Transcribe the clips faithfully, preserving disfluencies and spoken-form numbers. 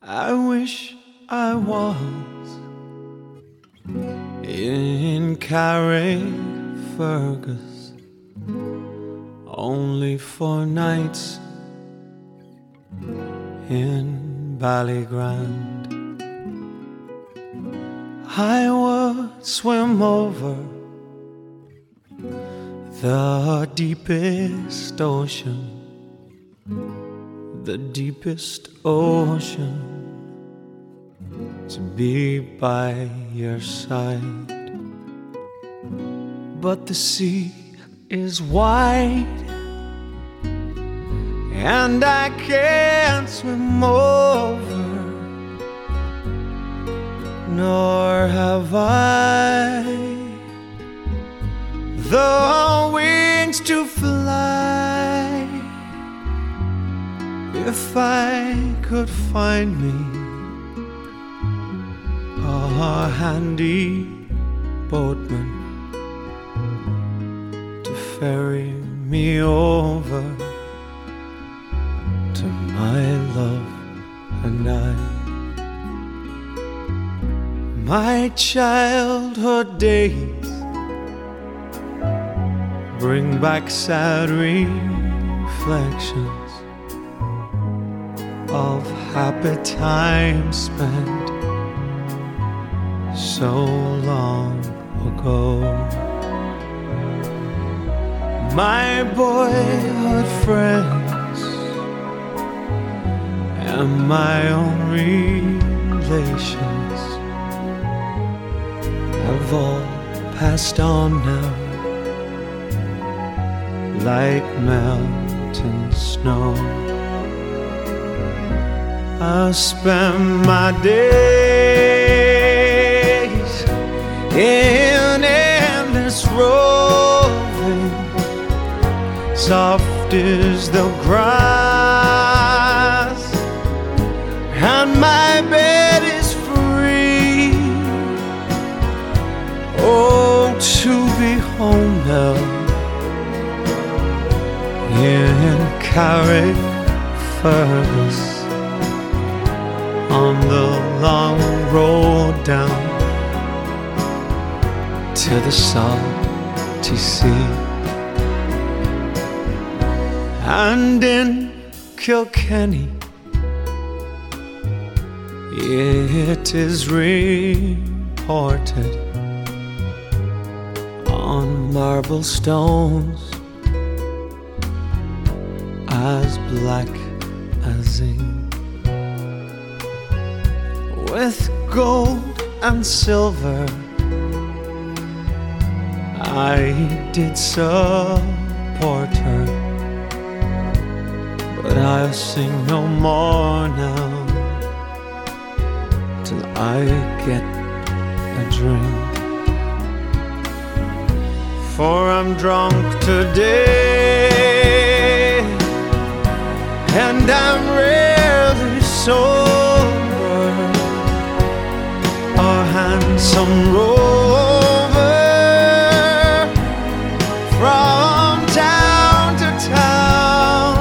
I wish I was in Carrickfergus only for nights in Ballygrand. I would swim over the deepest ocean, the deepest ocean, to be by your side. But the sea is wide, and I can't swim over, nor have I the wings to fly. If I could find me a handy boatman to ferry me over to my love and I. My childhood days bring back sad reflections of happy times spent so long ago. My boyhood friends and my own relations have all passed on now, like melting snow. I spend my days in endless roving, soft is the grass, and my bed is free. Oh, to be home now in Carrickfergus, on the long road down to the salty sea. And in Kilkenny it is reported on marble stones as black as ink, with gold and silver I did support her, but I'll sing no more now till I get a drink. For I'm drunk today, and I'm rarely sober, a handsome rover from town to town.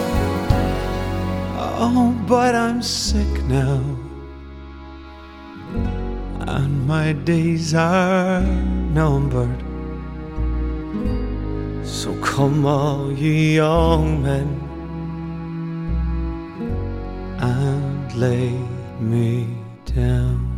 Oh, but I'm sick now, and my days are numbered. So come all ye young men and lay me down.